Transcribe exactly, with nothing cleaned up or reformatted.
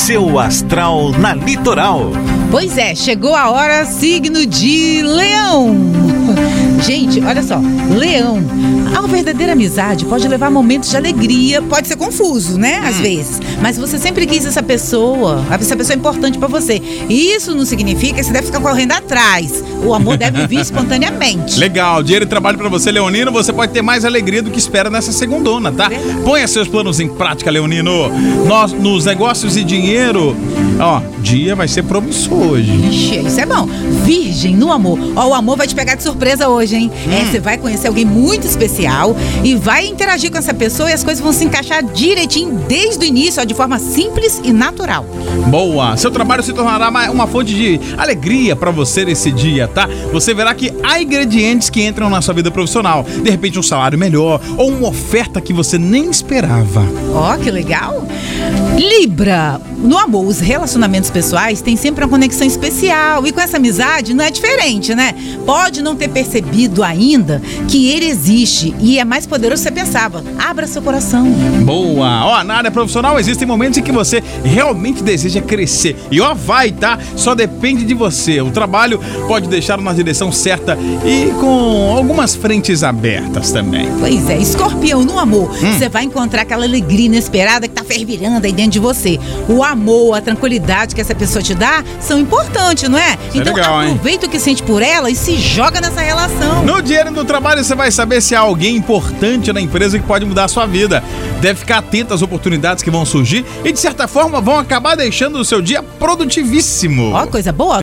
seu astral na Litoral. Pois é, chegou a hora, signo de Leão. Gente, olha só, Leão, a verdadeira amizade pode levar momentos de alegria, pode ser confuso, né, às hum. vezes, mas você sempre quis essa pessoa, essa pessoa é importante pra você. Isso não significa que você deve ficar correndo atrás, o amor deve vir espontaneamente. Legal, dinheiro e trabalho pra você, Leonino, você pode ter mais alegria do que espera nessa segundona, tá? É. Ponha seus planos em prática, Leonino. Nós, nos negócios e dinheiro, ó, dia vai ser promissor hoje. Ixi, isso é bom. Virgem, no amor, ó, o amor vai te pegar de surpresa hoje, hein? Hum. É, você vai conhecer alguém muito especial e vai interagir com essa pessoa e as coisas vão se encaixar direitinho desde o início, ó, de forma simples e natural. Boa! Seu trabalho se tornará uma fonte de alegria pra você nesse dia, tá? Você verá que há ingredientes que entram na sua vida profissional. De repente um salário melhor ou uma oferta que você nem esperava. Ó, que legal! Libra, no amor, os relacionamentos pessoais têm sempre uma conexão especial e com essa amizade não é diferente, né? Pode não ter percebido ainda que ele existe e é mais poderoso do que você pensava. Abra seu coração. Boa! Ó, na área profissional existem momentos em que você realmente deseja crescer e ó, vai, tá? Só depende de você. O trabalho pode deixar na direção certa e com algumas frentes abertas também. Pois é, Escorpião, no amor, hum. você vai encontrar aquela alegria inesperada que tá fervilhando aí dentro de você. O amor, a tranquilidade que essa pessoa te dá são importantes, não é? Isso então é legal, aproveita hein? o que sente por ela e se joga nessa relação. No dinheiro do trabalho você vai saber se há alguém importante na empresa que pode mudar a sua vida. Deve ficar atento às oportunidades que vão surgir e de certa forma vão acabar deixando o seu dia produtivíssimo. Ó, coisa boa.